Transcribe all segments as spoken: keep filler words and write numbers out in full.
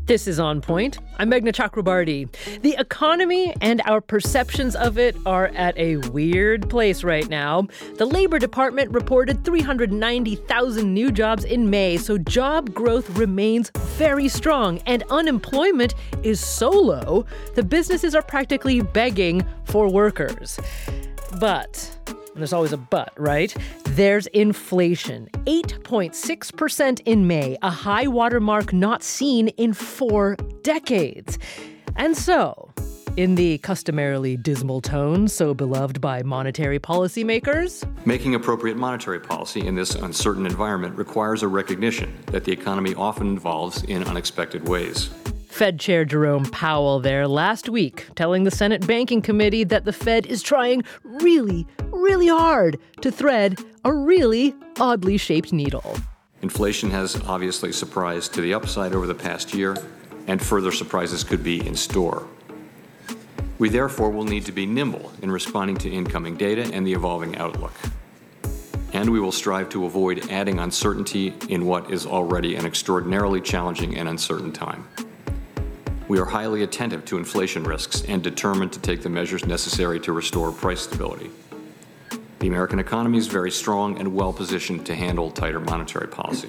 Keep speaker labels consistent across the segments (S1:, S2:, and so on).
S1: This is On Point. I'm Meghna Chakrabarti. The economy and our perceptions of it are at a weird place right now. The Labor Department reported three hundred ninety thousand new jobs in May, so job growth remains very strong, and unemployment is so low that businesses are practically begging for workers. But, and there's always a but, right? There's inflation, eight point six percent in May, a high watermark not seen in four decades. And so, in the customarily dismal tone so beloved by monetary policymakers,
S2: making appropriate monetary policy in this uncertain environment requires a recognition that the economy often evolves in unexpected ways.
S1: Fed Chair Jerome Powell there last week telling the Senate Banking Committee that the Fed is trying really, really hard to thread a really oddly shaped needle.
S2: Inflation has obviously surprised to the upside over the past year, and further surprises could be in store. We therefore will need to be nimble in responding to incoming data and the evolving outlook. And we will strive to avoid adding uncertainty in what is already an extraordinarily challenging and uncertain time. We are highly attentive to inflation risks and determined to take the measures necessary to restore price stability. The American economy is very strong and well-positioned to handle tighter monetary policy.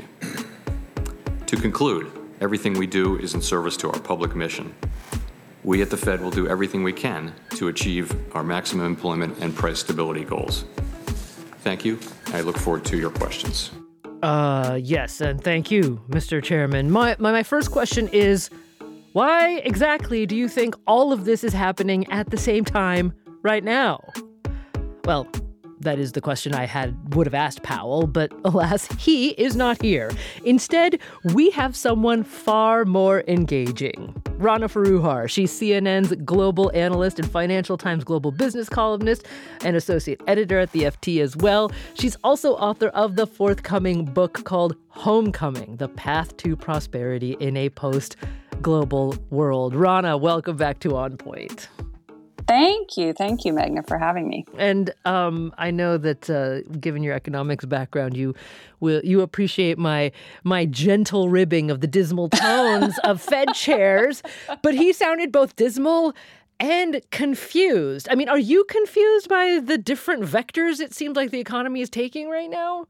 S2: To conclude, everything we do is in service to our public mission. We at the Fed will do everything we can to achieve our maximum employment and price stability goals. Thank you. I look forward to your questions.
S1: Uh, yes, and thank you, Mister Chairman. My, my, my first question is, why exactly do you think all of this is happening at the same time right now? Well, that is the question I had would have asked Powell, but alas, he is not here. Instead, we have someone far more engaging. Rana Foroohar. She's C N N's global analyst and Financial Times global business columnist and associate editor at the F T as well. She's also author of the forthcoming book called Homecoming: The Path to Prosperity in a Post-Global World. Rana, welcome back to On Point.
S3: Thank you. Thank you, Meghna, for having me.
S1: And um, I know that uh, given your economics background, you will you appreciate my my gentle ribbing of the dismal tones of Fed chairs. But he sounded both dismal and confused. I mean, are you confused by the different vectors it seems like the economy is taking right now?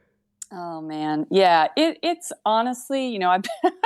S3: Oh, man. Yeah, it, it's honestly, you know, I've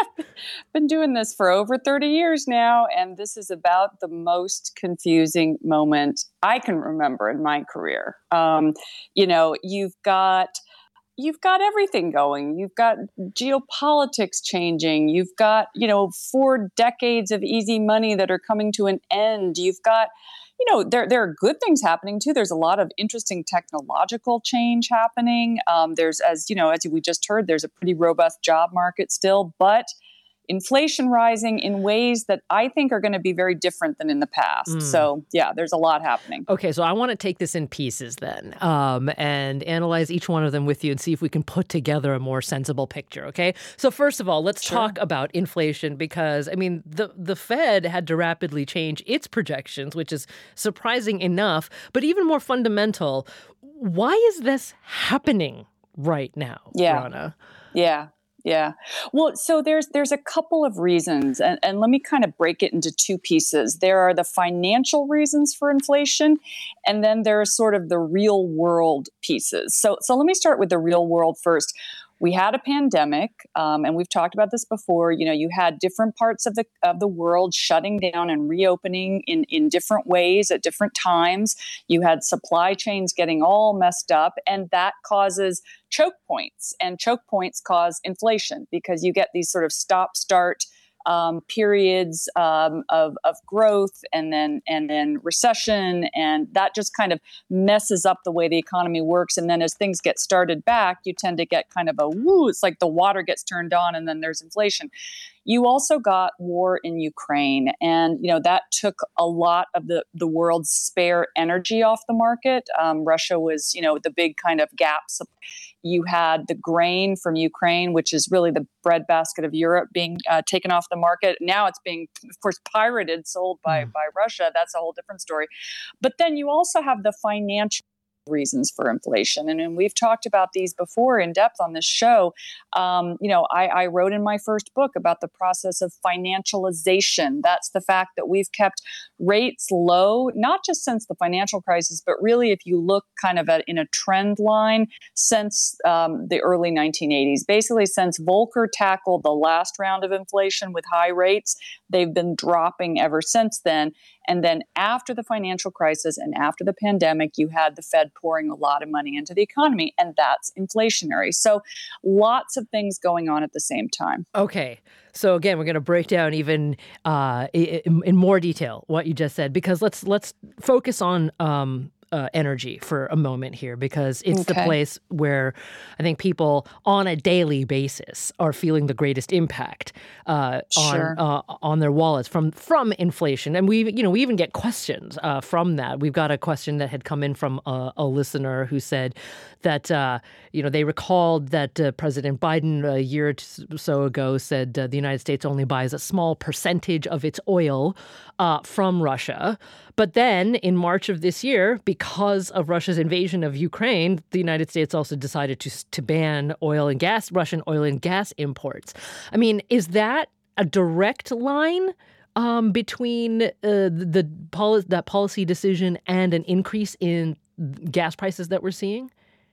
S3: been doing this for over thirty years now, and this is about the most confusing moment I can remember in my career. Um, you know, you've got you've got everything going. You've got geopolitics changing. You've got, you know, four decades of easy money that are coming to an end. You've got You know, there there are good things happening too. There's a lot of interesting technological change happening. Um, there's, as you know, as we just heard, there's a pretty robust job market still, but inflation rising in ways that I think are going to be very different than in the past. Mm. So, yeah, there's a lot happening.
S1: Okay, so I want to take this in pieces then um, and analyze each one of them with you and see if we can put together a more sensible picture, okay? So first of all, let's sure. talk about inflation because, I mean, the, the Fed had to rapidly change its projections, which is surprising enough, but even more fundamental, why is this happening right now,
S3: yeah.
S1: Rana?
S3: Yeah. Yeah. Well, so there's there's a couple of reasons, and, and let me kind of break it into two pieces. There are the financial reasons for inflation, and then there are sort of the real world pieces. So so let me start with the real world first. We had a pandemic, um, and we've talked about this before. You know, you had different parts of the of the world shutting down and reopening in, in different ways at different times. You had supply chains getting all messed up, and that causes choke points. And choke points cause inflation because you get these sort of stop-start Um, periods um, of of growth and then and then recession, and that just kind of messes up the way the economy works. And then as things get started back, you tend to get kind of a woo. It's like the water gets turned on, and then there's inflation. You also got war in Ukraine, and you know that took a lot of the the world's spare energy off the market. Um, Russia was, you know, the big kind of gaps. You had the grain from Ukraine, which is really the breadbasket of Europe, being uh, taken off the market. Now it's being, of course, pirated, sold by, mm. by Russia. That's a whole different story. But then you also have the financial reasons for inflation. And, and we've talked about these before in depth on this show. Um, you know, I, I wrote in my first book about the process of financialization. That's the fact that we've kept rates low, not just since the financial crisis, but really if you look kind of at in a trend line since um, the early nineteen eighties, basically since Volcker tackled the last round of inflation with high rates, they've been dropping ever since then. And then after the financial crisis and after the pandemic, you had the Fed pouring a lot of money into the economy, and that's inflationary. So lots of things going on at the same time.
S1: Okay. So again, we're going to break down even uh, in, in more detail what you just said, because let's let's focus on um, uh, energy for a moment here, because it's okay. the place where I think people on a daily basis are feeling the greatest impact uh,
S3: sure.
S1: on uh, on their wallets from from inflation. And we, you know, we even get questions uh, from that. We've got a question that had come in from a, a listener who said that uh, you know they recalled that uh, President Biden a year or so ago said uh, the United States only buys a small percentage of its oil uh, from Russia. But then in March of this year, because of Russia's invasion of Ukraine, the United States also decided to to ban oil and gas, Russian oil and gas imports. I mean, is that a direct line um, between uh, the, the poli- that policy decision and an increase in gas prices that we're seeing?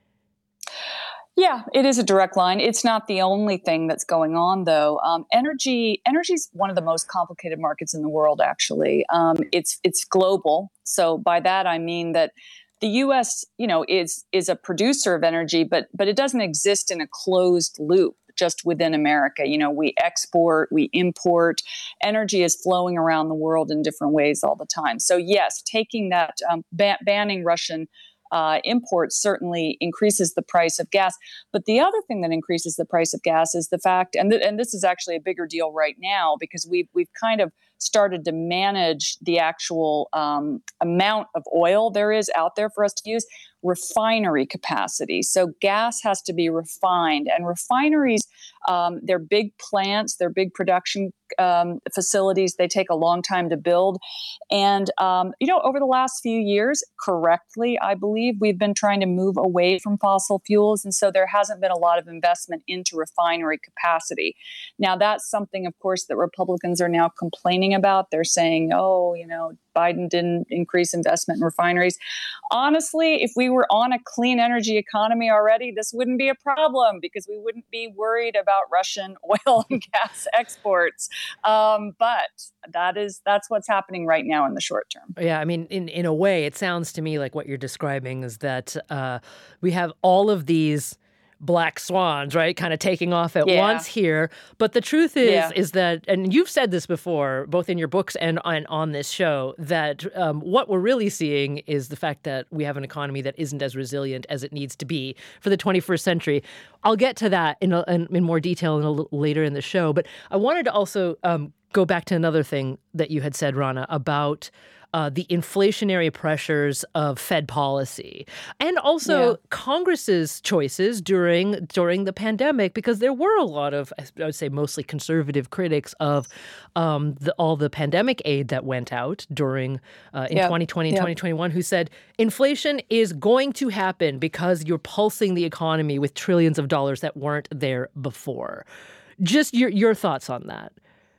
S3: Yeah, it is a direct line. It's not the only thing that's going on, though. Um, energy, energy is one of the most complicated markets in the world. Actually, um, it's it's global. So by that I mean that the U S, you know, is is a producer of energy, but but it doesn't exist in a closed loop just within America. You know, we export, we import. Energy is flowing around the world in different ways all the time. So yes, taking that um, ban- banning Russian Uh, imports certainly increases the price of gas. But the other thing that increases the price of gas is the fact, and, th- and this is actually a bigger deal right now, because we've, we've kind of started to manage the actual um, amount of oil there is out there for us to use, refinery capacity. So gas has to be refined, and refineries, um, they're big plants, they're big production um, facilities. They take a long time to build. And, um, you know, over the last few years, correctly, I believe, we've been trying to move away from fossil fuels. And so there hasn't been a lot of investment into refinery capacity. Now, that's something, of course, that Republicans are now complaining about. They're saying, oh, you know, Biden didn't increase investment in refineries. Honestly, if we were on a clean energy economy already, this wouldn't be a problem, because we wouldn't be worried about Russian oil and gas exports. Um, but that is that's what's happening right now in the short term.
S1: Yeah, I mean, in, in a way, it sounds to me like what you're describing is that uh, we have all of these black swans, right, kind of taking off at
S3: yeah.
S1: once here. But the truth is,
S3: yeah.
S1: is that, and you've said this before, both in your books and on, on this show, that um, what we're really seeing is the fact that we have an economy that isn't as resilient as it needs to be for the twenty-first century. I'll get to that in, a, in, in more detail in a little later in the show. But I wanted to also um, go back to another thing that you had said, Rana, about Uh, the inflationary pressures of Fed policy, and also
S3: yeah.
S1: Congress's choices during during the pandemic, because there were a lot of, I would say, mostly conservative critics of um, the, all the pandemic aid that went out during uh, in
S3: yep.
S1: twenty twenty and
S3: yep.
S1: twenty twenty-one, who said inflation is going to happen because you're pulsing the economy with trillions of dollars that weren't there before. Just your your thoughts on that.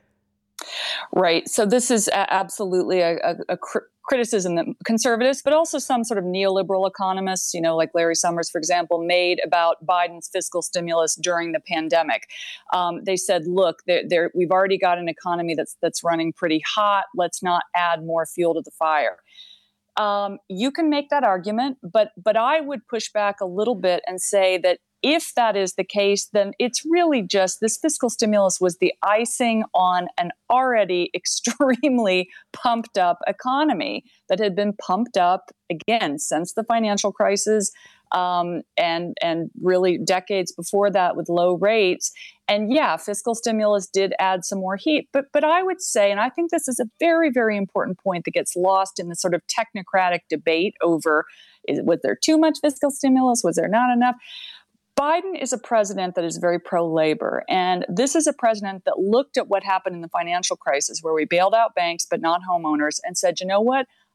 S3: Right. So this is a- absolutely a, a, a cr- criticism that conservatives, but also some sort of neoliberal economists, you know, like Larry Summers, for example, made about Biden's fiscal stimulus during the pandemic. Um, they said, look, they're, they're, we've already got an economy that's that's running pretty hot. Let's not add more fuel to the fire. Um, you can make that argument, but but I would push back a little bit and say that if that is the case, then it's really just this fiscal stimulus was the icing on an already extremely pumped up economy that had been pumped up, again, since the financial crisis um, and, and really decades before that with low rates. And yeah, fiscal stimulus did add some more heat. But, but I would say, and I think this is a very, very important point that gets lost in the sort of technocratic debate over, is, was there too much fiscal stimulus? Was there not enough? Biden is a president that is very pro-labor, and this is a president that looked at what happened in the financial crisis, where we bailed out banks but not homeowners, and said, you know what,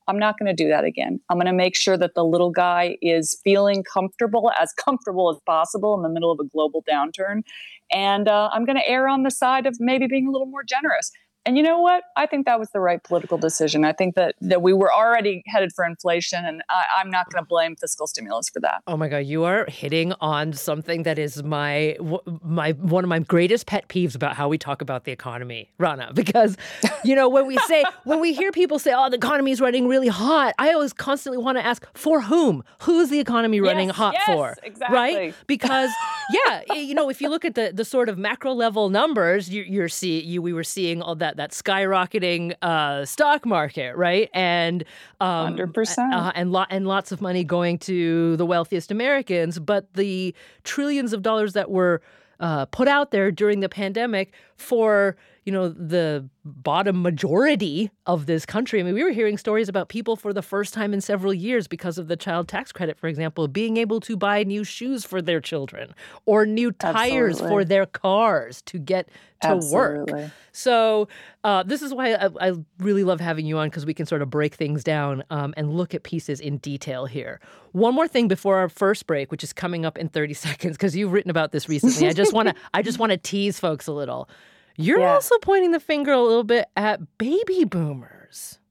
S3: I'm not going to do that again. I'm going to make sure that the little guy is feeling comfortable, as comfortable as possible in the middle of a global downturn. And uh, I'm going to err on the side of maybe being a little more generous. And you know what? I think that was the right political decision. I think that, that we were already headed for inflation, and I, I'm not going to blame fiscal stimulus for that.
S1: Oh my God, you are hitting on something that is my my one of my greatest pet peeves about how we talk about the economy, Rana. Because, you know, when we say when we hear people say, "Oh, the economy is running really hot," I always constantly want to ask, for whom? Who's the economy running
S3: yes,
S1: hot
S3: yes,
S1: for?
S3: Exactly.
S1: Right? Because yeah, you know, if you look at the the sort of macro level numbers, you, you're see you we were seeing all that that skyrocketing uh, stock market, right? And um,
S3: one hundred percent.
S1: Uh, and lot and lots of money going to the wealthiest Americans, but the trillions of dollars that were uh, put out there during the pandemic for, you know, the bottom majority of this country. I mean, we were hearing stories about people for the first time in several years because of the child tax credit, for example, being able to buy new shoes for their children or new tires
S3: Absolutely.
S1: for their cars to get to
S3: Absolutely.
S1: work. So uh, this is why I, I really love having you on, because we can sort of break things down um, and look at pieces in detail here. One more thing before our first break, which is coming up in thirty seconds, because you've written about this recently. I just want to I just want to tease folks a little. You're
S3: Yeah.
S1: also pointing the finger a little bit at baby boomers.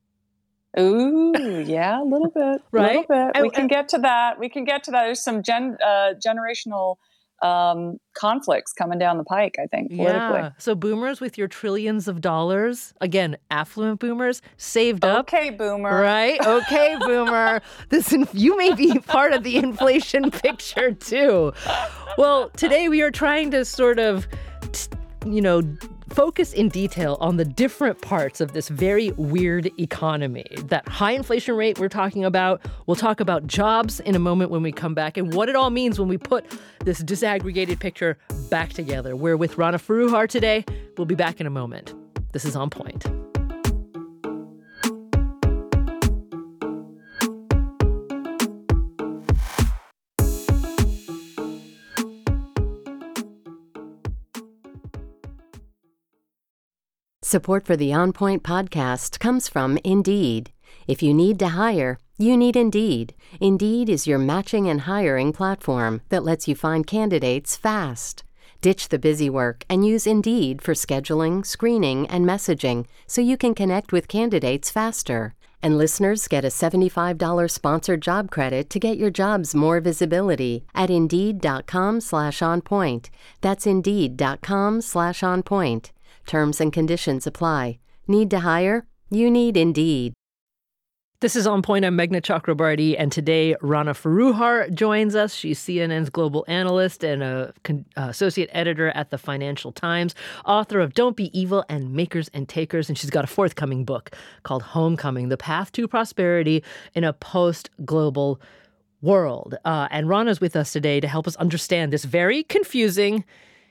S3: Ooh, yeah, a little bit, a
S1: Right?
S3: little bit.
S1: And-
S3: we can get to that. We can get to that. There's some gen, uh, generational um, conflicts coming down the pike, I think, politically.
S1: Yeah. So boomers with your trillions of dollars, again, affluent boomers, saved up.
S3: Okay, boomer.
S1: Right? Okay, boomer. This inf- you may be part of the inflation picture too. Well, today we are trying to sort of, t- you know, focus in detail on the different parts of this very weird economy. That high inflation rate we're talking about. We'll talk about jobs in a moment when we come back, and what it all means when we put this disaggregated picture back together. We're with Rana Foroohar today. We'll be back in a moment. This is On Point.
S4: Support for the On Point podcast comes from Indeed. If you need to hire, you need Indeed. Indeed is your matching and hiring platform that lets you find candidates fast. Ditch the busy work and use Indeed for scheduling, screening, and messaging so you can connect with candidates faster. And listeners get a seventy-five dollars sponsored job credit to get your jobs more visibility at Indeed.com slash on point. That's Indeed.com slash on point. Terms and conditions apply. Need to hire? You need Indeed.
S1: This is On Point. I'm Meghna Chakrabarty, and today Rana Foroohar joins us. She's C N N's global analyst and a con- uh, associate editor at the Financial Times, author of Don't Be Evil and Makers and Takers, and she's got a forthcoming book called Homecoming: The Path to Prosperity in a Post-Global World. Uh, and Rana's with us today to help us understand this very confusing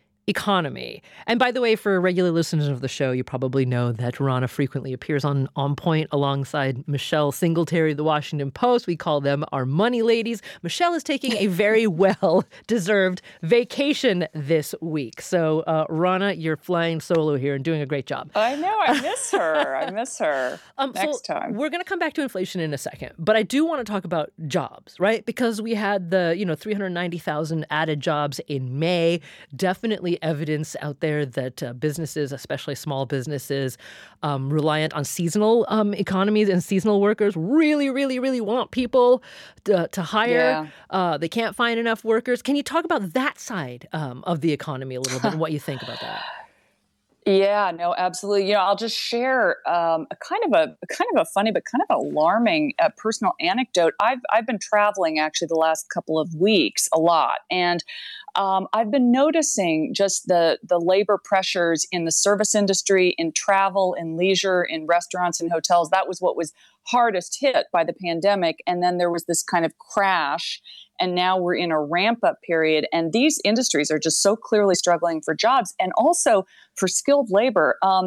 S1: economy. And by the way, for regular listeners of the show, you probably know that Rana frequently appears on On Point alongside Michelle Singletary of the Washington Post. We call them our money ladies. Michelle is taking a very well-deserved vacation this week. So, uh, Rana, you're flying solo here and doing a great job.
S3: I know. I miss her. I miss her.
S1: Um,
S3: Next
S1: so
S3: time.
S1: We're going to come back to inflation in a second, but I do want to talk about jobs, right? Because we had the, you know, three hundred ninety thousand added jobs in May. Definitely evidence out there that uh, businesses, especially small businesses, um, reliant on seasonal um, economies and seasonal workers, really, really, really want people to, to hire.
S3: Yeah.
S1: Uh, they can't find enough workers. Can you talk about that side um, of the economy a little bit and what you think about that?
S3: Yeah, no, absolutely. You know, I'll just share um, a kind of a, a kind of a funny but kind of alarming uh, personal anecdote. I've I've been traveling actually the last couple of weeks a lot, and um, I've been noticing just the the labor pressures in the service industry, in travel, in leisure, in restaurants and hotels. That was what was hardest hit by the pandemic, and then there was this kind of crash. And now we're in a ramp up period. And these industries are just so clearly struggling for jobs and also for skilled labor. Um,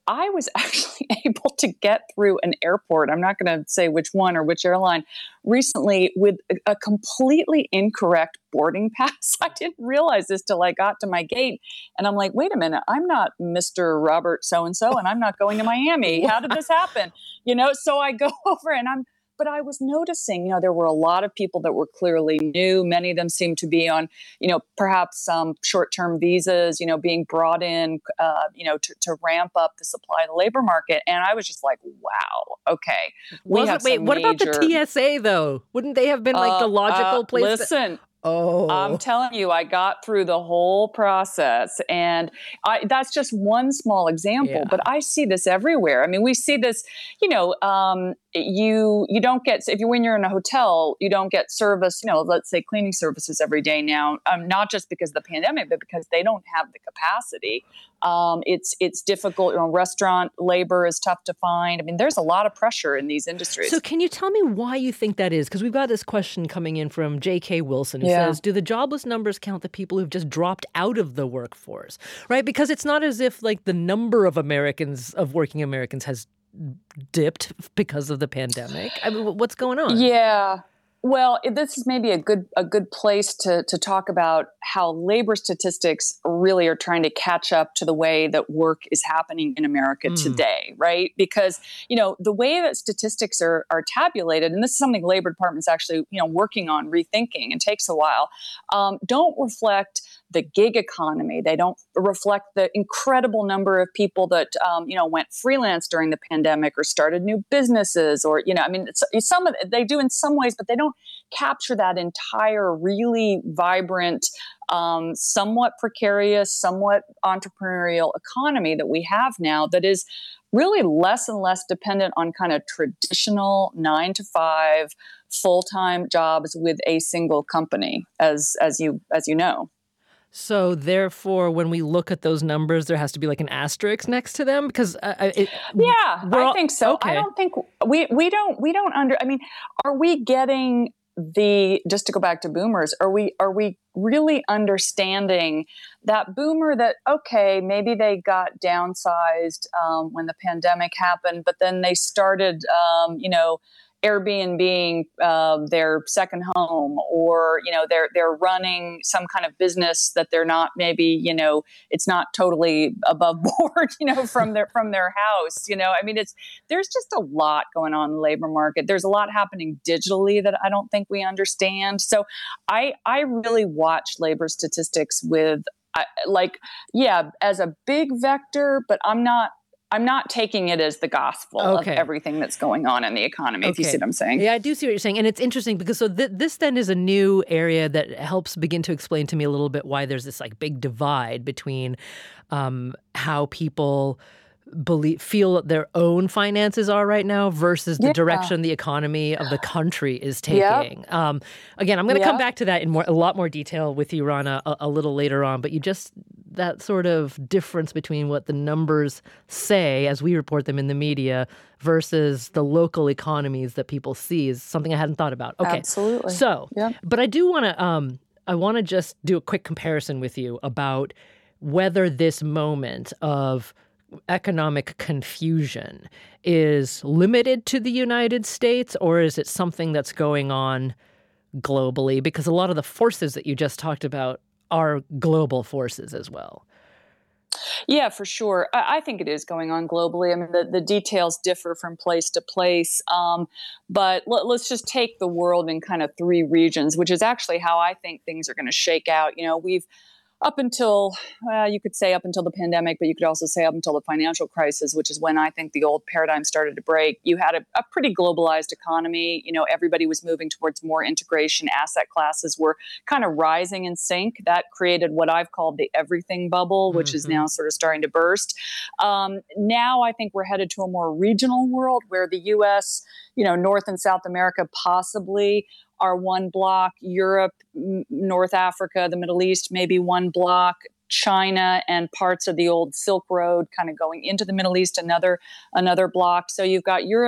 S3: I was actually able to get through an airport. I'm not going to say which one or which airline recently with a, a completely incorrect boarding pass. I didn't realize this till I got to my gate. And I'm like, wait a minute, I'm not Mister Robert so-and-so, and I'm not going to Miami. How did this happen? You know, so I go over and I'm, but I was noticing, you know, there were a lot of people that were clearly new. Many of them seemed to be on, you know, perhaps some short-term visas, you know, being brought in, uh, you know, to, to ramp up the supply of the labor market. And I was just like, wow, okay. We
S1: Wasn't,
S3: have
S1: wait,
S3: some
S1: what
S3: major,
S1: about the T S A though? Wouldn't they have been like
S3: uh,
S1: the logical
S3: uh,
S1: place?
S3: Listen.
S1: To- Oh,
S3: I'm telling you, I got through the whole process, and I, that's just one small example.
S1: Yeah.
S3: But I see this everywhere. I mean, we see this. You know, um, you you don't get if you when you're in a hotel, you don't get service. You know, let's say cleaning services every day now. Um, not just because of the pandemic, but because they don't have the capacity. Um, it's it's difficult. You know, restaurant labor is tough to find. I mean, there's a lot of pressure in these industries.
S1: So can you tell me why you think that is? Because we've got this question coming in from J K Wilson who
S3: Yeah.
S1: says, do the jobless numbers count the people who've just dropped out of the workforce? Right? Because it's not as if like the number of Americans, of working Americans has dipped because of the pandemic. I mean, what's going on?
S3: Yeah. Well, this is maybe a good a good place to to talk about how labor statistics really are trying to catch up to the way that work is happening in America
S1: Mm.
S3: today, right? Because, you know, the way that statistics are are tabulated, and this is something the Labor Department's actually, you know, working on rethinking and takes a while, um, don't reflect the gig economy. They don't reflect the incredible number of people that, um, you know, went freelance during the pandemic or started new businesses or, you know, I mean, it's, it's some of it, they do in some ways, but they don't capture that entire really vibrant, um, somewhat precarious, somewhat entrepreneurial economy that we have now that is really less and less dependent on kind of traditional nine to five full-time jobs with a single company, as as you as you know.
S1: So therefore, when we look at those numbers, there has to be like an asterisk next to them because uh, it,
S3: yeah,
S1: we're all-
S3: I think so.
S1: okay.
S3: I don't think we we don't we don't under. I mean, are we getting the just to go back to boomers? Are we are we really understanding that boomer that okay, maybe they got downsized um, when the pandemic happened, but then they started, um, you know. Airbnb uh, their second home, or you know they're they're running some kind of business that they're not maybe you know it's not totally above board you know from their from their house. You know, I mean, it's there's just a lot going on in the labor market. There's a lot happening digitally that I don't think we understand. So I I really watch labor statistics with I, like yeah as a big vector, but I'm not. I'm not taking it as the gospel
S1: Okay.
S3: of everything that's going on in the economy, if you
S1: Okay.
S3: see what I'm saying.
S1: Yeah, I do see what you're saying. And it's interesting because so th- this then is a new area that helps begin to explain to me a little bit why there's this like big divide between um, how people believe feel their own finances are right now versus the
S3: Yeah.
S1: direction the economy of the country is
S3: Yep.
S1: taking. Um, again, I'm going to come
S3: Yep.
S1: back to that in more a lot more detail with you, Rana, a, a little later on. But you just that sort of difference between what the numbers say as we report them in the media versus the local economies that people see is something I hadn't thought about. Okay,
S3: Absolutely.
S1: so,
S3: Yep.
S1: but I do want to um, I want to just do a quick comparison with you about whether this moment of economic confusion is limited to the United States or is it something that's going on globally? Because a lot of the forces that you just talked about are global forces as well.
S3: Yeah, for sure. I, I think it is going on globally. I mean, the, the details differ from place to place. Um, but let, let's just take the world in kind of three regions, which is actually how I think things are going to shake out. You know, we've up until, uh, you could say up until the pandemic, but you could also say up until the financial crisis, which is when I think the old paradigm started to break. You had a, a pretty globalized economy. You know, everybody was moving towards more integration. Asset classes were kind of rising in sync. That created what I've called the everything bubble, which
S1: Mm-hmm.
S3: is now sort of starting to burst. Um, now I think we're headed to a more regional world where the U S, you know, North and South America possibly are one block, Europe, M- North Africa, the Middle East, maybe one block, China and parts of the old Silk Road kind of going into the Middle East, another another block. So you've got Europe,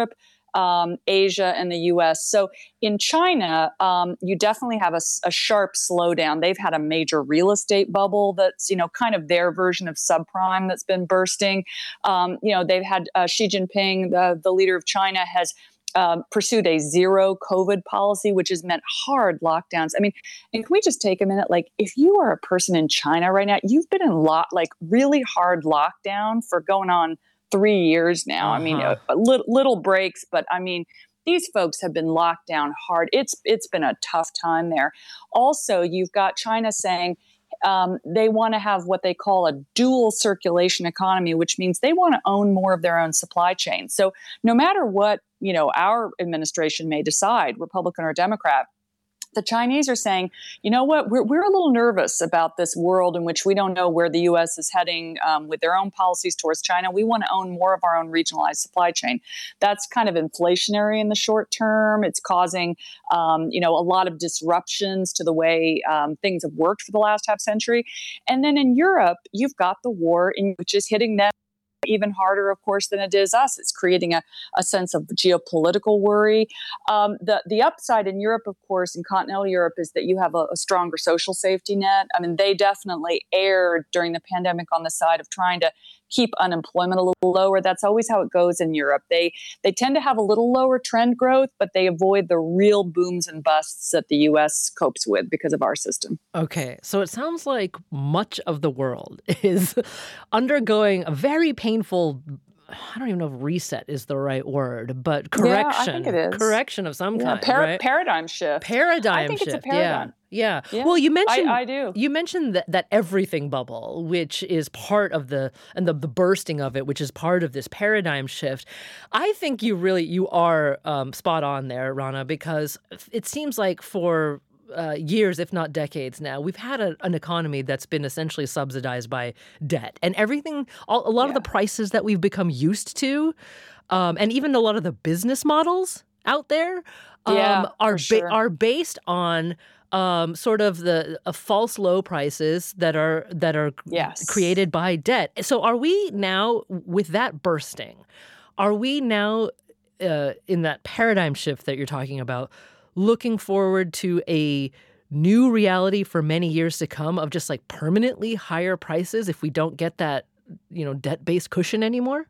S3: um, Asia, and the U S. So in China, um, you definitely have a, a sharp slowdown. They've had a major real estate bubble that's, you know, kind of their version of subprime that's been bursting. Um, you know, they've had uh, Xi Jinping, the, the leader of China, has Um, pursued a zero COVID policy, which has meant hard lockdowns. I mean, and can we just take a minute? Like, if you are a person in China right now, you've been in lot like really hard lockdown for going on three years now. Uh-huh. I mean, a, a little, little breaks, but I mean, these folks have been locked down hard. It's it's been a tough time there. Also, you've got China saying, Um, they want to have what they call a dual circulation economy, which means they want to own more of their own supply chain. So no matter what, you know, our administration may decide, Republican or Democrat, the Chinese are saying, you know what, we're, we're a little nervous about this world in which we don't know where the U S is heading um, with their own policies towards China. We want to own more of our own regionalized supply chain. That's kind of inflationary in the short term. It's causing, um, you know, a lot of disruptions to the way um, things have worked for the last half century. And then in Europe, you've got the war, in, which is hitting them even harder, of course, than it is us. It's creating a, a sense of geopolitical worry. Um, the, the upside in Europe, of course, in continental Europe, is that you have a, a stronger social safety net. I mean, they definitely erred during the pandemic on the side of trying to keep unemployment a little lower. That's always how it goes in Europe. They they tend to have a little lower trend growth, but they avoid the real booms and busts that the U S copes with because of our system.
S1: Okay, so it sounds like much of the world is undergoing a very painful, I don't even know if reset is the right word, but correction.
S3: Yeah, I think it is.
S1: Correction of some
S3: yeah,
S1: kind,
S3: par-
S1: right?
S3: Paradigm shift.
S1: Paradigm
S3: I think
S1: shift.
S3: It's a paradigm.
S1: Yeah. Yeah.
S3: Yeah.
S1: Well, you mentioned
S3: I, I do.
S1: You mentioned that, that everything bubble, which is part of the and the, the bursting of it, which is part of this paradigm shift. I think you really you are um, spot on there, Rana, because it seems like for uh, years, if not decades now, we've had a, an economy that's been essentially subsidized by debt, and everything. All, a lot yeah. of the prices that we've become used to, um, and even a lot of the business models out there, um,
S3: yeah,
S1: are
S3: sure.
S1: ba- are based on. Um, sort of the uh, false low prices that are that are
S3: yes.
S1: created by debt. So are we now, with that bursting, are we now uh, in that paradigm shift that you're talking about, looking forward to a new reality for many years to come of just like permanently higher prices if we don't get that, you know, debt-based cushion anymore?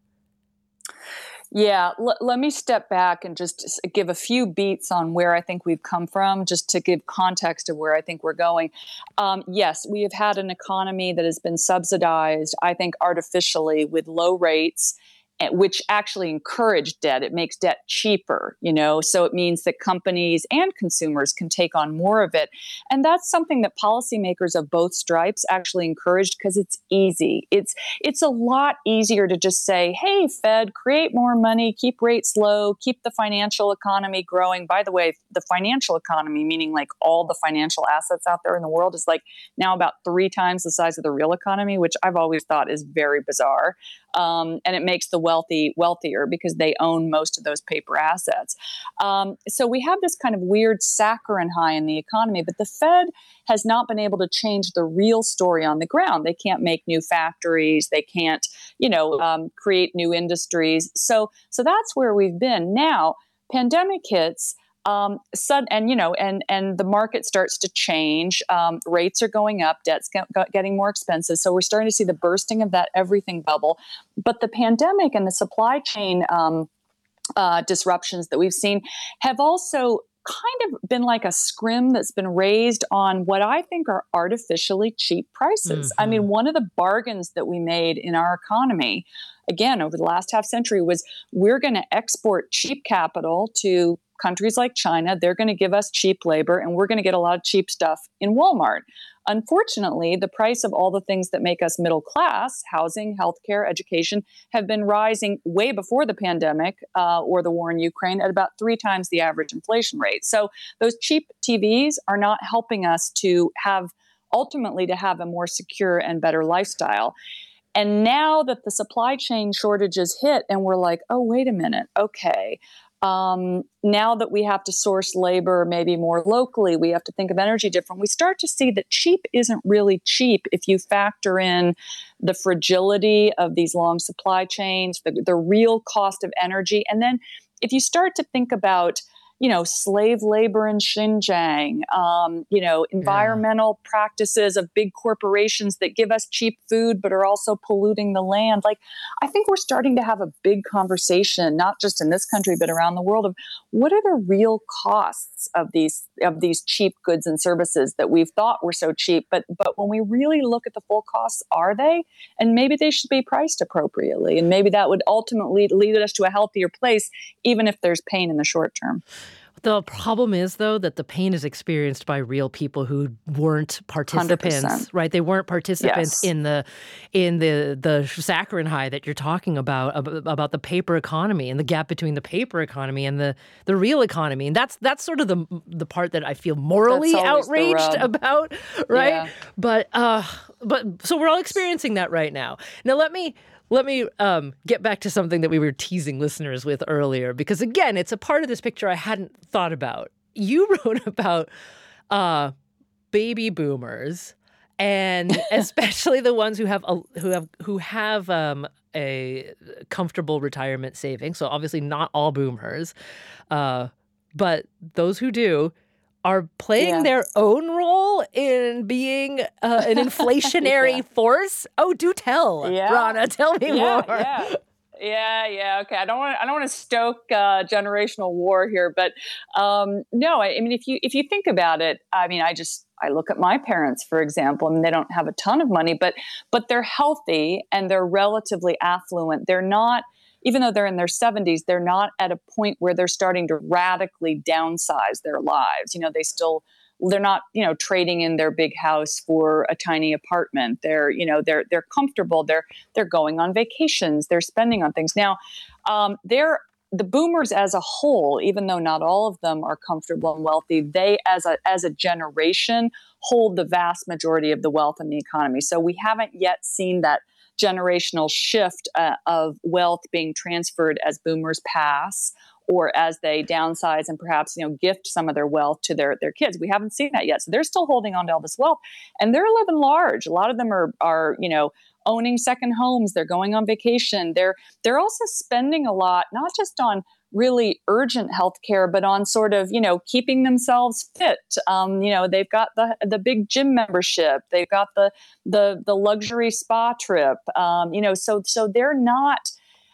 S3: Yeah, l- let me step back and just give a few beats on where I think we've come from, just to give context of where I think we're going. Um, yes, we have had an economy that has been subsidized, I think, artificially with low rates, which actually encourage debt. It makes debt cheaper, you know, so it means that companies and consumers can take on more of it. And that's something that policymakers of both stripes actually encouraged because it's easy. It's it's a lot easier to just say, hey, Fed, create more money, keep rates low, keep the financial economy growing. By the way, the financial economy, meaning like all the financial assets out there in the world, is like now about three times the size of the real economy, which I've always thought is very bizarre. Um, and it makes the wealthy wealthier because they own most of those paper assets. Um, so we have this kind of weird saccharine high in the economy, but the Fed has not been able to change the real story on the ground. They can't make new factories. They can't, you know, um, create new industries. So, so that's where we've been. Now, pandemic hits. Um, sud- and, you know, and, and the market starts to change. Um, rates are going up. Debt's get, getting more expensive. So we're starting to see the bursting of that everything bubble. But the pandemic and the supply chain um, uh, disruptions that we've seen have also kind of been like a scrim that's been raised on what I think are artificially cheap prices. Mm-hmm. I mean, one of the bargains that we made in our economy, again, over the last half century, was we're going to export cheap capital to countries like China. They're going to give us cheap labor, and we're going to get a lot of cheap stuff in Walmart. Unfortunately, the price of all the things that make us middle class, housing, healthcare, education, have been rising way before the pandemic uh, or the war in Ukraine at about three times the average inflation rate. So those cheap T Vs are not helping us to have, ultimately, to have a more secure and better lifestyle. And now that the supply chain shortages hit, and we're like, oh, wait a minute, okay. Um, now that we have to source labor maybe more locally, we have to think of energy different. We start to see that cheap isn't really cheap if you factor in the fragility of these long supply chains, the, the real cost of energy. And then if you start to think about, you know, slave labor in Xinjiang, um, you know, environmental yeah. practices of big corporations that give us cheap food, but are also polluting the land. Like, I think we're starting to have a big conversation, not just in this country, but around the world, of what are the real costs of these of these cheap goods and services that we've thought were so cheap. But but when we really look at the full costs, are they? And maybe they should be priced appropriately. And maybe that would ultimately lead us to a healthier place, even if there's pain in the short term.
S1: The problem is, though, that the pain is experienced by real people who weren't participants, one hundred percent. Right? They weren't participants yes. in the in the the saccharine high that you're talking about, about the paper economy and the gap between the paper economy and the, the real economy. And that's that's sort of the the part that I feel morally outraged about, right? Yeah. But uh, but so we're all experiencing that right now. Now let me. Let me um, get back to something that we were teasing listeners with earlier, because, again, it's a part of this picture I hadn't thought about. You wrote about uh, baby boomers, and especially the ones who have a, who have who have um, a comfortable retirement savings. So obviously not all boomers, uh, but those who do are playing yeah. their own role in being uh, an inflationary yeah. force. Oh, do tell, yeah. Rana. Tell me
S3: yeah,
S1: more.
S3: Yeah. Yeah, yeah, okay. I don't want. I don't want to stoke uh, generational war here, but um, no. I, I mean, if you if you think about it, I mean, I just I look at my parents, for example. I mean, they don't have a ton of money, but but they're healthy and they're relatively affluent. They're not. Even though they're in their seventies, they're not at a point where they're starting to radically downsize their lives. You know, they still, they're not, you know, trading in their big house for a tiny apartment. They're, you know, they're they're comfortable. They're they're going on vacations. They're spending on things. Now, um, they're the boomers as a whole, even though not all of them are comfortable and wealthy, they as a as a generation hold the vast majority of the wealth in the economy. So we haven't yet seen that generational shift uh, of wealth being transferred as boomers pass, or as they downsize and perhaps, you know, gift some of their wealth to their, their kids. We haven't seen that yet. So they're still holding on to all this wealth, and they're living large. A lot of them are, are, you know, owning second homes. They're going on vacation. They're, they're also spending a lot, not just on really urgent healthcare, but on sort of, you know, keeping themselves fit. Um, you know, they've got the the big gym membership. They've got the the the luxury spa trip. Um, you know, so so they're not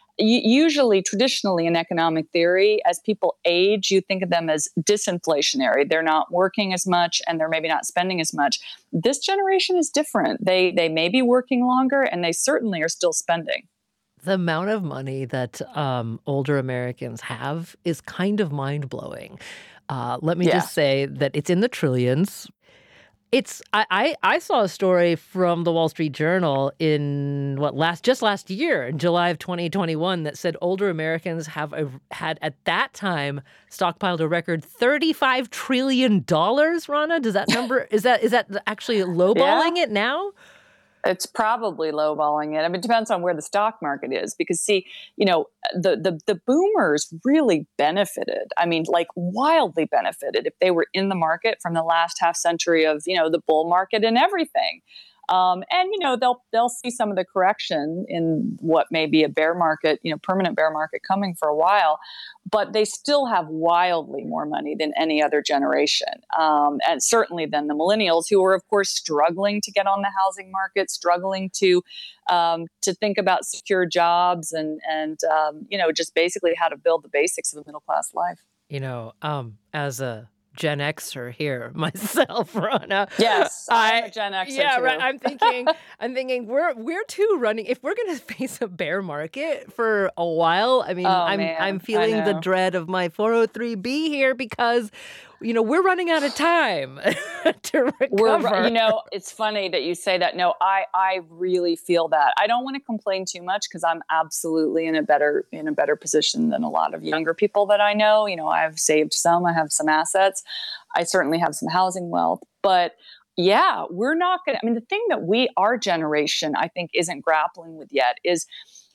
S3: usually traditionally in economic theory, as people age, you think of them as disinflationary. They're not working as much and they're maybe not spending as much. This generation is different. They they may be working longer and they certainly are still spending.
S1: The amount of money that um, older Americans have is kind of mind-blowing. Uh, let me yeah. just say that it's in the trillions. It's I, I, I saw a story from the Wall Street Journal in what last just last year, in July of twenty twenty-one, that said older Americans have a, had at that time stockpiled a record thirty-five trillion dollars. Rana, does that number is that is that actually lowballing yeah. it now?
S3: It's probably lowballing it. I mean, it depends on where the stock market is, because see, you know, the, the, the boomers really benefited. I mean, like wildly benefited if they were in the market from the last half century of, you know, the bull market and everything. Um, and, you know, they'll they'll see some of the correction in what may be a bear market, you know, permanent bear market coming for a while, but they still have wildly more money than any other generation. Um, and certainly than the millennials, who are, of course, struggling to get on the housing market, struggling to um, to think about secure jobs and, and um, you know, just basically how to build the basics of a middle class life.
S1: You know, um, as a Gen Xer here myself, Rana.
S3: Yes, I'm a Gen Xer
S1: yeah,
S3: too.
S1: Right. I'm thinking, I'm thinking we're we're too running. If we're going to face a bear market for a while, I mean,
S3: oh,
S1: I'm
S3: man,
S1: I'm feeling the dread of my four oh three B here because, you know, we're running out of time to recover.
S3: We're, you know, it's funny that you say that. No, I, I really feel that. I don't want to complain too much because I'm absolutely in a better in a better position than a lot of younger people that I know. You know, I've saved some. I have some assets. I certainly have some housing wealth. But yeah, we're not going to. I mean, the thing that we, our generation, I think, isn't grappling with yet is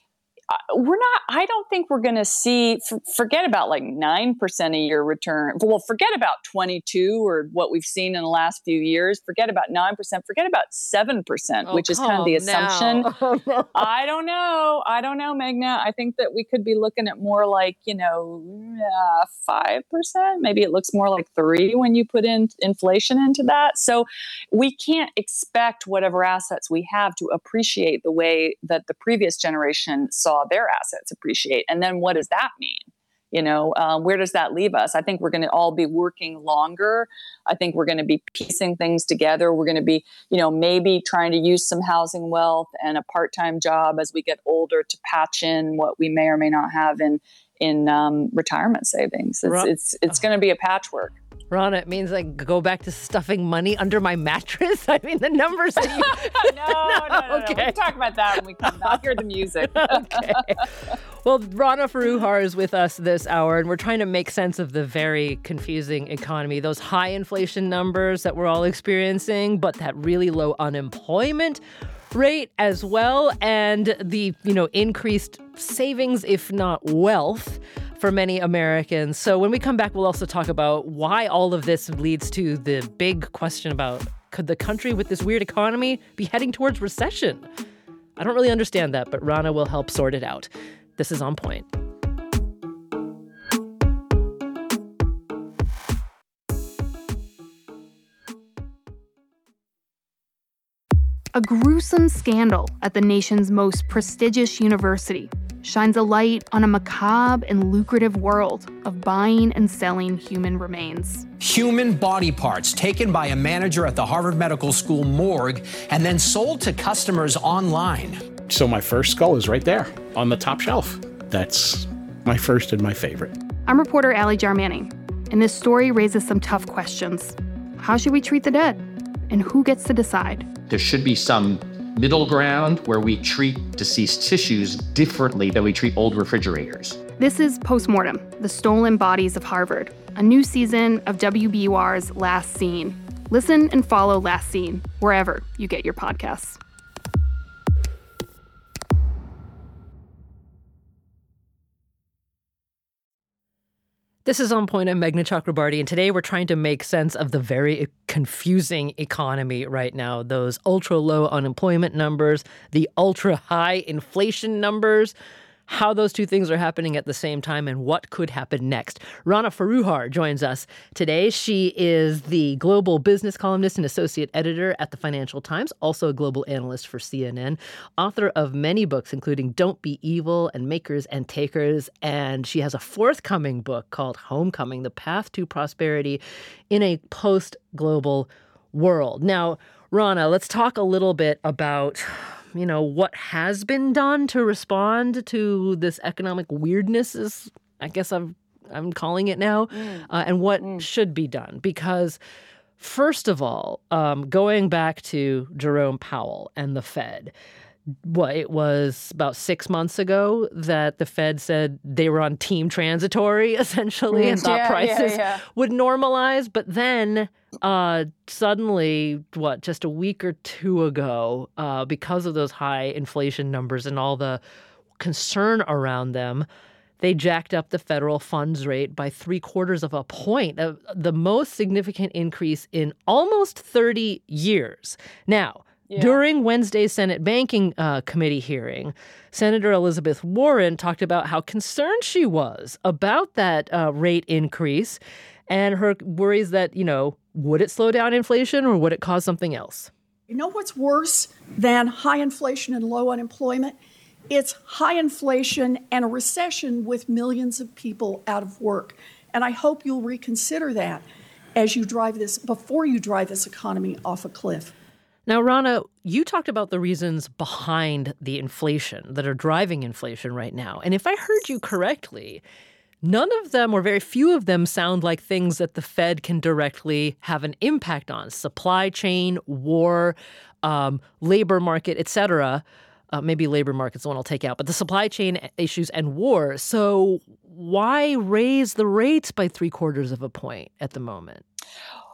S3: we're not, I don't think we're going to see, f- forget about like nine percent a year return. Well, forget about twenty-two or what we've seen in the last few years. Forget about nine percent. Forget about seven percent,
S1: Oh,
S3: which is kind of the assumption.
S1: Oh, no.
S3: I don't know. I don't know, Meghna. I think that we could be looking at more like, you know, uh, five percent. Maybe it looks more like three when you put in inflation into that. So we can't expect whatever assets we have to appreciate the way that the previous generation saw their assets appreciate. And then what does that mean? You know, um, where does that leave us? I think we're going to all be working longer. I think we're going to be piecing things together. We're going to be, you know, maybe trying to use some housing wealth and a part-time job as we get older to patch in what we may or may not have in in um, retirement savings. It's, it's, it's going to be a patchwork.
S1: Rana, it means like go back to stuffing money under my mattress? I mean, the numbers that you...
S3: no, no, no, no,
S1: okay.
S3: no. We'll talk about that when we come back. Hear the music.
S1: Okay. Well, Rana Foroohar is with us this hour, and we're trying to make sense of the very confusing economy, those high inflation numbers that we're all experiencing, but that really low unemployment rate as well, and the, you know, increased savings, if not wealth, for many Americans. So when we come back, we'll also talk about why all of this leads to the big question about, could the country with this weird economy be heading towards recession? I don't really understand that, but Rana will help sort it out. This is On Point.
S5: A gruesome scandal at the nation's most prestigious university shines a light on a macabre and lucrative world of buying and selling human remains.
S6: Human body parts taken by a manager at the Harvard Medical School morgue and then sold to customers online.
S7: So my first skull is right there on the top shelf. That's my first and my favorite.
S5: I'm reporter Allie Jarmanning, and this story raises some tough questions. How should we treat the dead? And who gets to decide?
S8: There should be some middle ground where we treat deceased tissues differently than we treat old refrigerators.
S5: This is Postmortem, The Stolen Bodies of Harvard, a new season of W B U R's Last Seen. Listen and follow Last Seen wherever you get your podcasts.
S1: This is On Point. I'm Meghna Chakrabarti, and today we're trying to make sense of the very confusing economy right now. Those ultra-low unemployment numbers, the ultra-high inflation numbers, how those two things are happening at the same time, and what could happen next. Rana Foroohar joins us today. She is the global business columnist and associate editor at the Financial Times, also a global analyst for C N N, author of many books, including Don't Be Evil and Makers and Takers. And she has a forthcoming book called Homecoming: The Path to Prosperity in a Post-Global World. Now, Rana, let's talk a little bit about, you know, what has been done to respond to this economic weirdness, is, I guess I'm, I'm calling it now, mm. uh, and what mm. should be done. Because first of all, um, going back to Jerome Powell and the Fed, what, it was about six months ago that the Fed said they were on team transitory, essentially, mm, and thought
S3: yeah,
S1: prices
S3: yeah, yeah.
S1: would normalize. But then uh, suddenly, what, just a week or two ago, uh, because of those high inflation numbers and all the concern around them, they jacked up the federal funds rate by three quarters of a point, uh, the most significant increase in almost thirty years. Now, Yeah. during Wednesday's Senate Banking uh, Committee hearing, Senator Elizabeth Warren talked about how concerned she was about that uh, rate increase and her worries that, you know, would it slow down inflation or would it cause something else?
S9: You know what's worse than high inflation and low unemployment? It's high inflation and a recession with millions of people out of work. And I hope you'll reconsider that as you drive this, before you drive this economy off a cliff.
S1: Now, Rana, you talked about the reasons behind the inflation that are driving inflation right now. And if I heard you correctly, none of them, or very few of them, sound like things that the Fed can directly have an impact on. Supply chain, war, um, labor market, et cetera. Uh, maybe labor market's the one I'll take out, but the supply chain issues and war. So why raise the rates by three quarters of a point at the moment?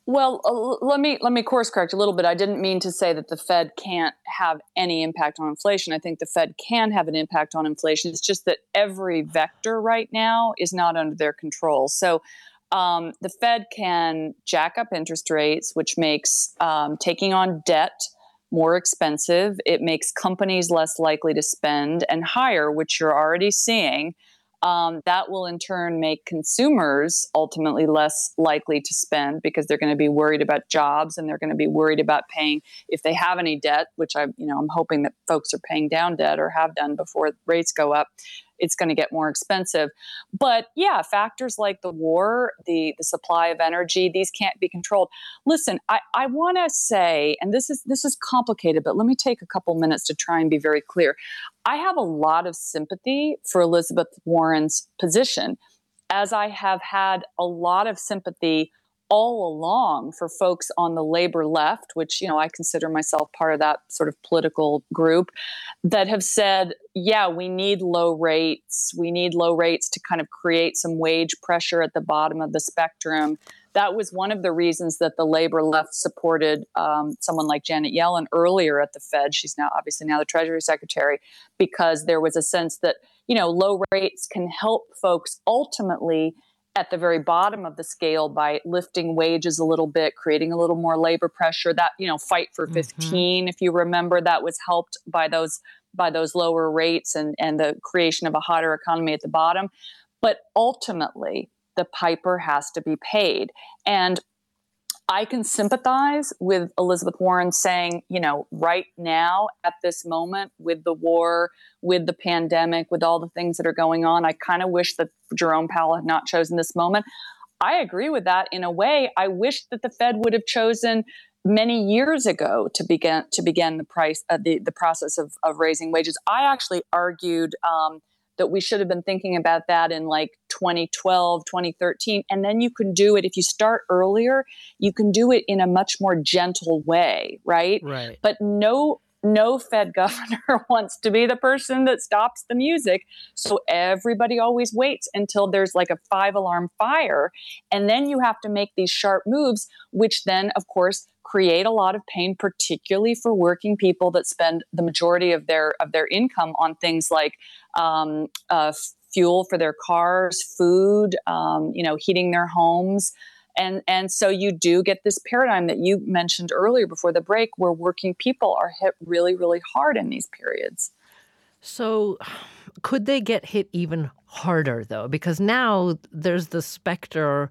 S3: Well, uh, let me let me course correct a little bit. I didn't mean to say that the Fed can't have any impact on inflation. I think the Fed can have an impact on inflation. It's just that every vector right now is not under their control. So um, the Fed can jack up interest rates, which makes um, taking on debt more expensive. It makes companies less likely to spend and hire, which you're already seeing. Um, that will in turn make consumers ultimately less likely to spend because they're going to be worried about jobs and they're going to be worried about paying if they have any debt, which I, you know, I'm hoping that folks are paying down debt or have done before rates go up. It's going to get more expensive. But yeah, factors like the war, the, the supply of energy, these can't be controlled. Listen, I, I want to say, and this is this is complicated, but let me take a couple minutes to try and be very clear. I have a lot of sympathy for Elizabeth Warren's position, as I have had a lot of sympathy all along for folks on the labor left, which, you know, I consider myself part of that sort of political group, that have said, yeah, we need low rates. We need low rates to kind of create some wage pressure at the bottom of the spectrum. That was one of the reasons that the labor left supported um, someone like Janet Yellen earlier at the Fed. She's now obviously now the Treasury Secretary, because there was a sense that, you know, low rates can help folks ultimately at the very bottom of the scale by lifting wages a little bit, creating a little more labor pressure. That, you know, Fight for fifteen, mm-hmm. if you remember, that was helped by those by those lower rates and, and the creation of a hotter economy at the bottom. But ultimately, the piper has to be paid. And I can sympathize with Elizabeth Warren saying, you know, right now at this moment with the war, with the pandemic, with all the things that are going on, I kind of wish that Jerome Powell had not chosen this moment. I agree with that in a way. I wish that the Fed would have chosen many years ago to begin to begin the price uh, the the process of of raising wages. I actually argued um, that we should have been thinking about that in like twenty twelve, twenty thirteen. And then you can do it, if you start earlier, you can do it in a much more gentle way, right?
S1: Right.
S3: But no, no Fed governor wants to be the person that stops the music. So everybody always waits until there's like a five alarm fire. And then you have to make these sharp moves, which then, of course, create a lot of pain, particularly for working people that spend the majority of their of their income on things like um, uh, fuel for their cars, food, um, you know, heating their homes. And, and so you do get this paradigm that you mentioned earlier before the break, where working people are hit really, really hard in these periods.
S1: So could they get hit even harder, though? Because now there's the specter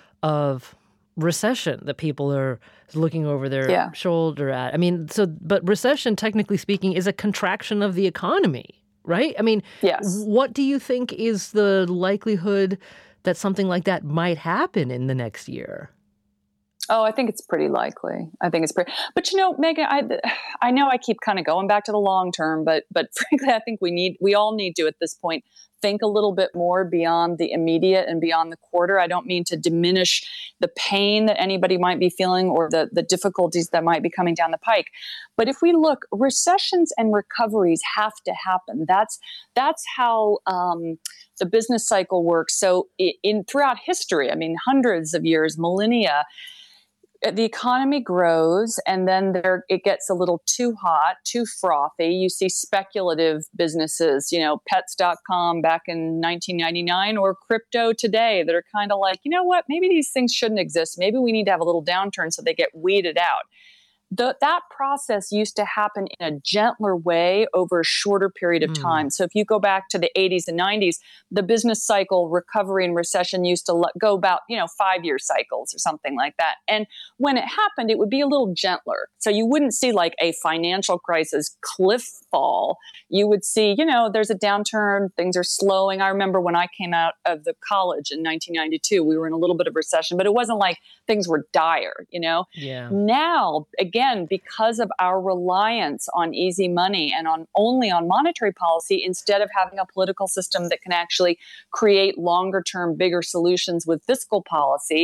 S1: of recession that people are looking over their yeah. shoulder at. I mean, so, but recession, technically speaking, is a contraction of the economy, right? I mean,
S3: yes.
S1: What do you think is the likelihood that something like that might happen in the next year?
S3: Oh, I think it's pretty likely. I think it's pretty, but you know, Megan, I, I know I keep kind of going back to the long term, but, but frankly, I think we need, we all need to at this point think a little bit more beyond the immediate and beyond the quarter. I don't mean to diminish the pain that anybody might be feeling or the, the difficulties that might be coming down the pike. But if we look, recessions and recoveries have to happen. That's, that's how, um, the business cycle works. So in, in throughout history, I mean, hundreds of years, millennia, the economy grows and then there it gets a little too hot, too frothy. You see speculative businesses, you know, pets dot com back in nineteen ninety-nine or crypto today that are kind of like, you know what, maybe these things shouldn't exist. Maybe we need to have a little downturn so they get weeded out. The, that process used to happen in a gentler way over a shorter period of time. Mm. So if you go back to the eighties and nineties, the business cycle, recovery and recession used to let go about, you know, five-year cycles or something like that. And when it happened, it would be a little gentler. So you wouldn't see like a financial crisis cliff fall. You would see, you know, there's a downturn, things are slowing. I remember when I came out of the college in nineteen ninety-two, we were in a little bit of recession, but it wasn't like things were dire, you know?
S1: Yeah.
S3: Now, again, because of our reliance on easy money and on only on monetary policy, instead of having a political system that can actually create longer term, bigger solutions with fiscal policy,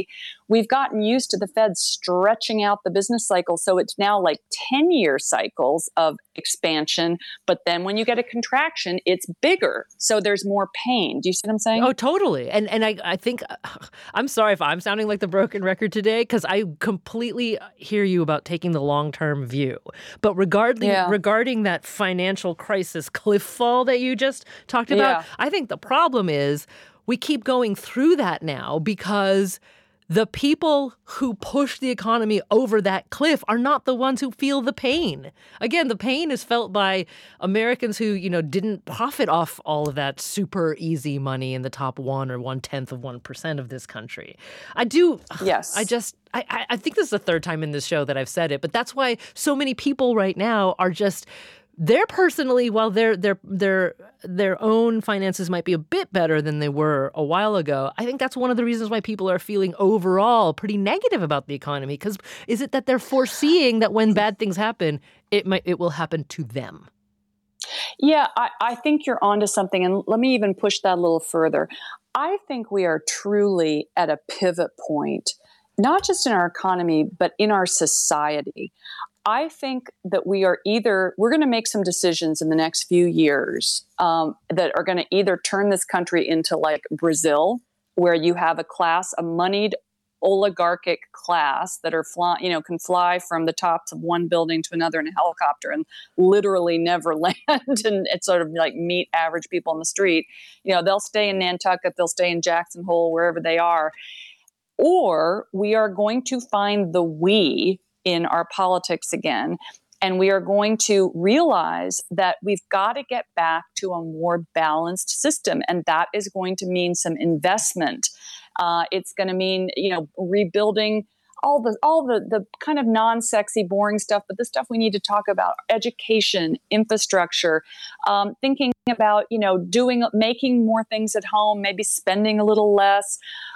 S3: we've gotten used to the Fed stretching out the business cycle. So it's now like ten-year cycles of expansion. But then when you get a contraction, it's bigger. So there's more pain. Do you see what I'm saying?
S1: Oh, totally. And and I, I think, I'm sorry if I'm sounding like the broken record today, because I completely hear you about taking the long-term view. But regarding,
S3: Yeah.
S1: regarding that financial crisis cliff fall that you just talked about,
S3: Yeah.
S1: I think the problem is we keep going through that now because the people who push the economy over that cliff are not the ones who feel the pain. Again, the pain is felt by Americans who, you know, didn't profit off all of that super easy money in the top one or one tenth of one percent of this country. I do.
S3: Yes.
S1: I just, I, I I think this is the third time in this show that I've said it, but that's why so many people right now are just, they're personally, while their their their their own finances might be a bit better than they were a while ago, I think that's one of the reasons why people are feeling overall pretty negative about the economy. Because is it that they're foreseeing that when bad things happen, it might it will happen to them?
S3: Yeah, I, I think you're onto something. And let me even push that a little further. I think we are truly at a pivot point, not just in our economy, but in our society. I think that we are either, we're going to make some decisions in the next few years um, that are going to either turn this country into like Brazil, where you have a class, a moneyed oligarchic class that are fly, you know, can fly from the tops of one building to another in a helicopter and literally never land and it's sort of like meet average people on the street. You know, they'll stay in Nantucket, they'll stay in Jackson Hole, wherever they are. Or we are going to find the we in our politics again. And we are going to realize that we've got to get back to a more balanced system. And that is going to mean some investment. Uh, it's going to mean, you know, rebuilding all the all the, the kind of non-sexy, boring stuff, but the stuff we need to talk about: education, infrastructure, um, thinking about, you know, doing, making more things at home, maybe spending a little less.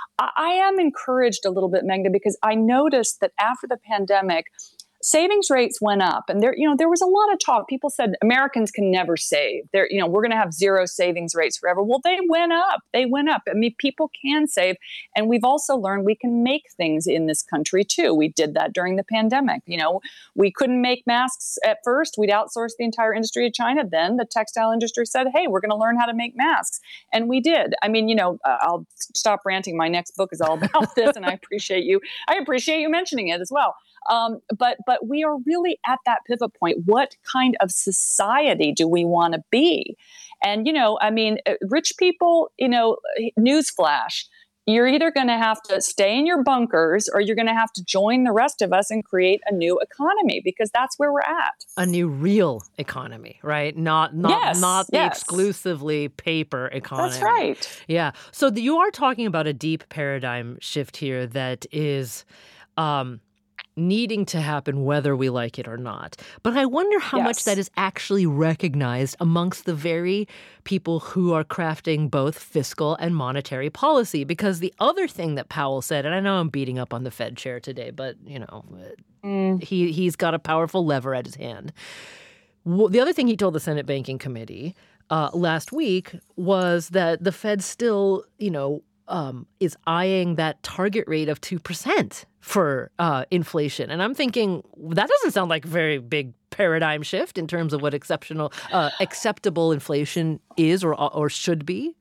S3: I am encouraged a little bit, Magda, because I noticed that after the pandemic, savings rates went up, and there, you know, there was a lot of talk. People said Americans can never save. They're, you know, we're going to have zero savings rates forever. Well, they went up. They went up. I mean, people can save, and we've also learned we can make things in this country too. We did that during the pandemic. You know, we couldn't make masks at first. We'd outsourced the entire industry to China. Then the textile industry said, "Hey, we're going to learn how to make masks," and we did. I mean, you know, uh, I'll stop ranting. My next book is all about this, and I appreciate you. I appreciate you mentioning it as well. Um, but but we are really at that pivot point. What kind of society do we want to be? And, you know, I mean, rich people, you know, newsflash, you're either going to have to stay in your bunkers or you're going to have to join the rest of us and create a new economy, because that's where we're at.
S1: A new real economy, right? Not not
S3: Yes,
S1: not the
S3: yes.
S1: exclusively paper economy.
S3: That's right.
S1: Yeah. So the, you are talking about a deep paradigm shift here that is um, needing to happen whether we like it or not. But I wonder how
S3: Yes.
S1: much that is actually recognized amongst the very people who are crafting both fiscal and monetary policy. Because the other thing that Powell said, and I know I'm beating up on the Fed chair today, but, you know,
S3: Mm.
S1: he, he's got a powerful lever at his hand. Well, the other thing he told the Senate Banking Committee uh, last week was that the Fed still, you know, um, is eyeing that target rate of two percent for uh, inflation. And I'm thinking, that doesn't sound like a very big paradigm shift in terms of what exceptional, uh, acceptable inflation is or or should be.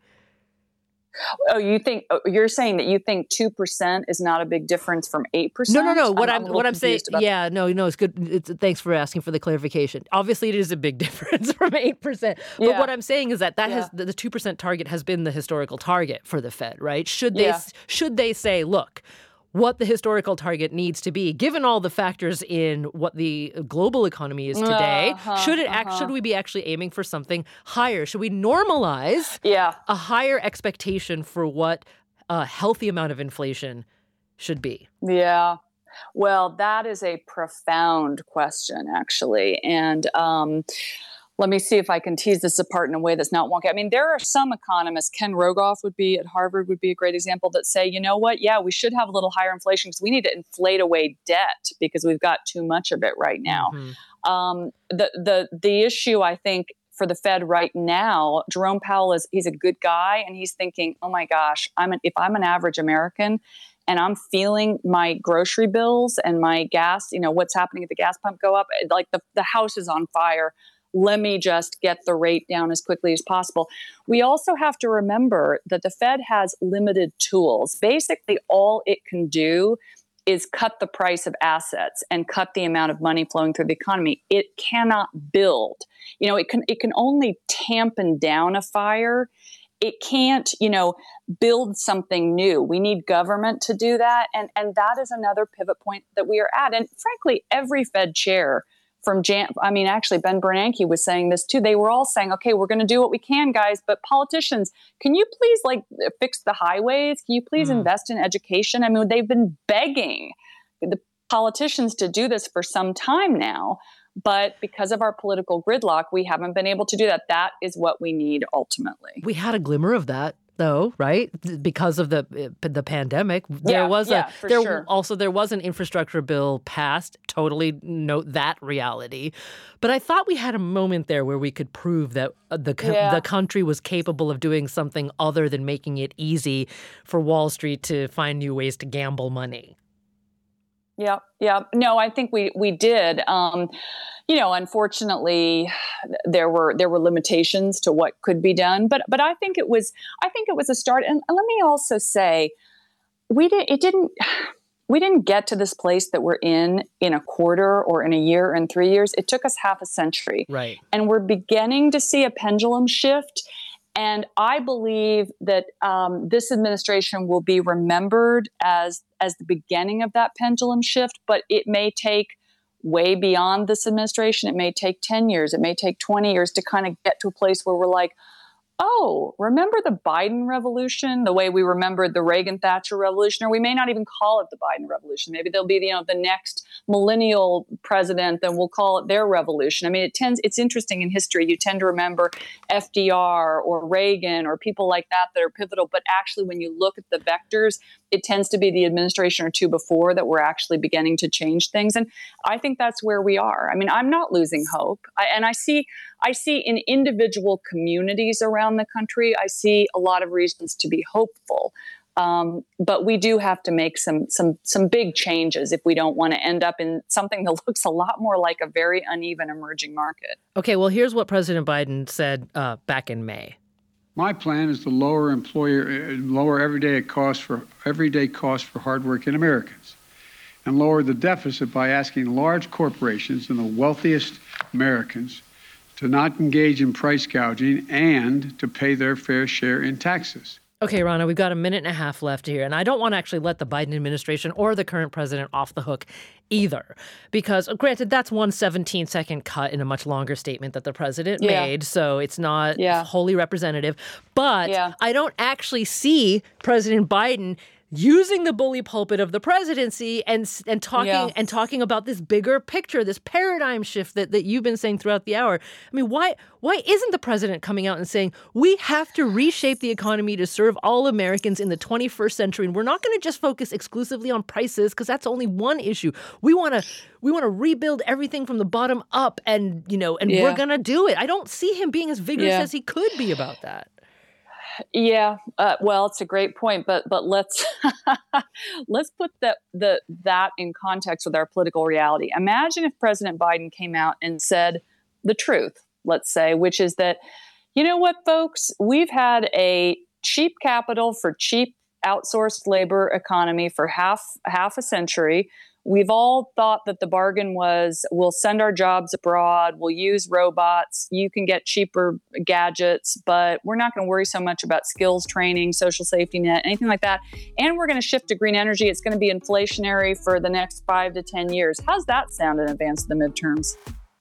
S3: Oh, you think oh, you're saying that you think two percent is not a big difference from eight percent?
S1: No, no, no. What
S3: I'm,
S1: I'm,
S3: I'm a little
S1: what I'm saying,
S3: confused about
S1: yeah, no, no, it's good. It's, thanks for asking for the clarification. Obviously, it is a big difference from eight percent. But
S3: Yeah.
S1: what I'm saying is that that
S3: Yeah.
S1: has the two percent target has been the historical target for the Fed, right? Should they
S3: Yeah.
S1: should they say, look, what the historical target needs to be, given all the factors in what the global economy is today,
S3: Uh-huh,
S1: should it act,
S3: uh-huh.
S1: should we be actually aiming for something higher? Should we normalize
S3: Yeah.
S1: a higher expectation for what a healthy amount of inflation should be?
S3: Yeah. Well, that is a profound question, actually. And um, let me see if I can tease this apart in a way that's not wonky. I mean, there are some economists, Ken Rogoff would be at Harvard would be a great example, that say, you know what? Yeah, we should have a little higher inflation because we need to inflate away debt because we've got too much of it right now.
S1: Mhm.
S3: Um, the the the issue, I think, for the Fed right now, Jerome Powell is he's a good guy, and he's thinking, oh my gosh, I'm an, if I'm an average American, and I'm feeling my grocery bills and my gas, you know, what's happening at the gas pump go up, like the, the house is on fire. Let me just get the rate down as quickly as possible. We also have to remember that the Fed has limited tools. Basically, all it can do is cut the price of assets and cut the amount of money flowing through the economy. It cannot build. You know, it can it can only tampen down a fire. It can't, you know, build something new. We need government to do that. And, and that is another pivot point that we are at. And frankly, every Fed chair from Jan, I mean, actually, Ben Bernanke was saying this too. They were all saying, okay, we're going to do what we can, guys. But politicians, can you please like fix the highways? Can you please mm. invest in education? I mean, they've been begging the politicians to do this for some time now. But because of our political gridlock, we haven't been able to do that. That is what we need ultimately.
S1: We had a glimmer of that, though, right? Because of the the pandemic, there
S3: yeah,
S1: was
S3: yeah,
S1: a
S3: for
S1: there
S3: sure.
S1: also there was an infrastructure bill passed. Totally note that reality, but I thought we had a moment there where we could prove that the
S3: yeah.
S1: the country was capable of doing something other than making it easy for Wall Street to find new ways to gamble money.
S3: Yeah, yeah. No, I think we we did. Um, you know, unfortunately, there were there were limitations to what could be done. But but I think it was I think it was a start. And let me also say, we did it didn't we didn't get to this place that we're in in a quarter or in a year and three years. It took us half a century.
S1: Right.
S3: And we're beginning to see a pendulum shift. And I believe that um, this administration will be remembered as as the beginning of that pendulum shift, but it may take way beyond this administration. It may take ten years. It may take twenty years to kind of get to a place where we're like, oh, remember the Biden revolution, the way we remembered the Reagan-Thatcher revolution, or we may not even call it the Biden revolution. Maybe there'll be, you know, the next millennial president, and we'll call it their revolution. I mean, it tends, it's interesting in history. You tend to remember F D R or Reagan or people like that that are pivotal. But actually, when you look at the vectors, it tends to be the administration or two before that we're actually beginning to change things. And I think that's where we are. I mean, I'm not losing hope. I, and I see, I see in individual communities around the country, I see a lot of reasons to be hopeful. Um, but we do have to make some some some big changes if we don't want to end up in something that looks a lot more like a very uneven emerging market.
S1: Okay, well, here's what President Biden said uh, back in May.
S10: My plan is to lower employer, uh, lower everyday costs for everyday costs for hardworking Americans, and lower the deficit by asking large corporations and the wealthiest Americans to not engage in price gouging and to pay their fair share in taxes.
S1: Okay, Rana, we've got a minute and a half left here, and I don't want to actually let the Biden administration or the current president off the hook either, because granted, that's one seventeen-second cut in a much longer statement that the president
S3: yeah.
S1: made, so it's not
S3: yeah.
S1: wholly representative, but
S3: yeah.
S1: I don't actually see President Biden using the bully pulpit of the presidency and and talking
S3: yeah.
S1: and talking about this bigger picture, this paradigm shift that, that you've been saying throughout the hour. I mean, why why isn't the president coming out and saying we have to reshape the economy to serve all Americans in the twenty-first century, and we're not going to just focus exclusively on prices because that's only one issue. We want to we want to rebuild everything from the bottom up, and you know, and
S3: yeah.
S1: we're going to do it. I don't see him being as vigorous
S3: yeah.
S1: as he could be about that.
S3: Yeah, uh, well, it's a great point, but but let's let's put that the that in context with our political reality. Imagine if President Biden came out and said the truth, let's say, which is that, you know what, folks, we've had a cheap capital for cheap outsourced labor economy for half half a century. We've all thought that the bargain was we'll send our jobs abroad, we'll use robots, you can get cheaper gadgets, but we're not going to worry so much about skills training, social safety net, anything like that. And we're going to shift to green energy. It's going to be inflationary for the next five to ten years. How's that sound in advance of the midterms?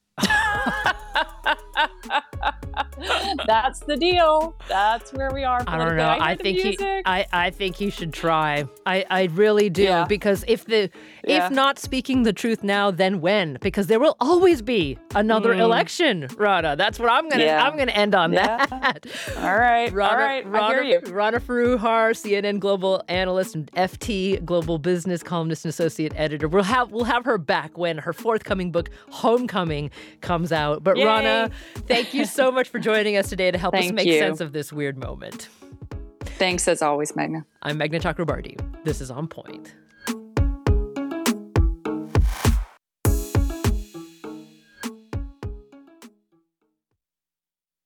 S3: That's the deal. That's where we are.
S1: I don't know. I, I think he. I, I think he should try. I, I really do
S3: yeah.
S1: because if the
S3: yeah.
S1: if not speaking the truth now, then when? Because there will always be another
S3: mm.
S1: election, Rana. That's what I'm gonna.
S3: Yeah.
S1: I'm gonna end on
S3: yeah.
S1: that.
S3: All right.
S1: Rana,
S3: All right.
S1: Rana,
S3: I hear you.
S1: Rana Foroohar, C N N global analyst and F T global business columnist and associate editor. We'll have we'll have her back when her forthcoming book Homecoming comes out. But
S3: Yay.
S1: Rana, thank you so much for joining us today to help
S3: Thank
S1: us make
S3: you.
S1: sense of this weird moment.
S3: Thanks as always, Meghna.
S1: I'm Meghna Chakrabarti. This is On Point.